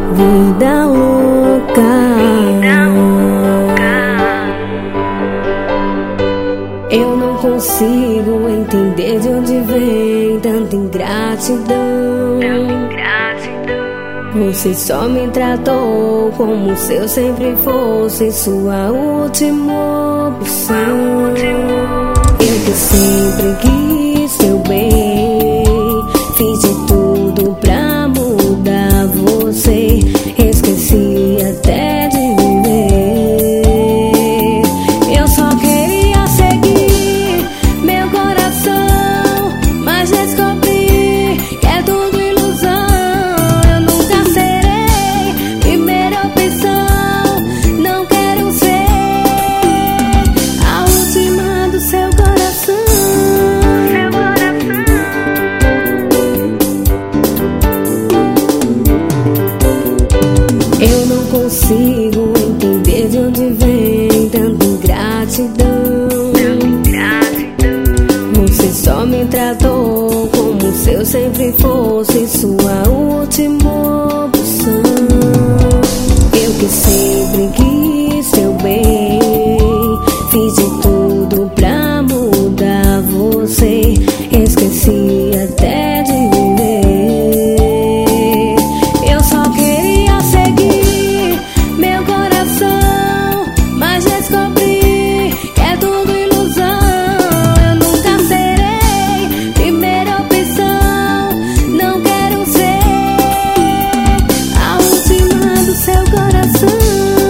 Vida louca. Eu não consigo entender de onde vem tanta ingratidão. Você só me tratou como se eu sempre fosse sua última opção. Eu que sempre quis seu bem, fiz de tudo pra mudar você. Esqueci até de viver. Eu só queria seguir meu coração, mas descobri que é tudo ilusão. Eu nunca serei primeira opção, não quero ser a última do seu coração. Eu não consigo entender de onde vem tanta ingratidão. Você só me tratou como se eu sempre fosse sua última opção. Eu que sempre quis seu bem, fiz de tudo pra mudar você. Esqueci até de viver. Eu só queria seguir meu coração, mas descobri que é tudo ilusão. Eu nunca serei primeira opção, não quero ser a última do seu coração.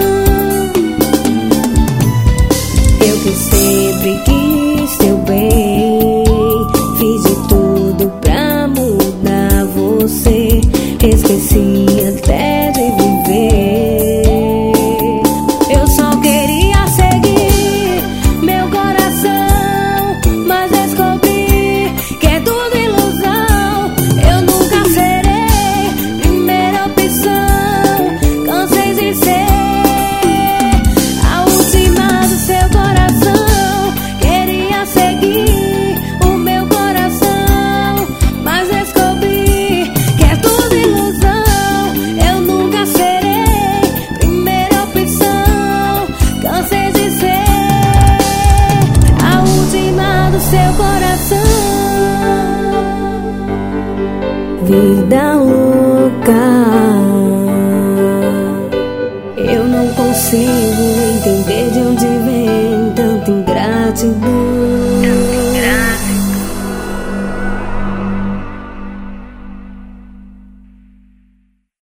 Eu que sempre quis seu bem, fiz de tudo pra mudar você. Esqueci até de viver. Eu só queria seguir meu coração, mas descobri que é tudo ilusão. Eu nunca serei primeira opção, cansei de ser a última do seu coração. Queria seguir o meu coração, mas descobri que é tudo ilusão. Eu nunca serei primeira opção, cansei de ser a última do seu coração. Vida louca.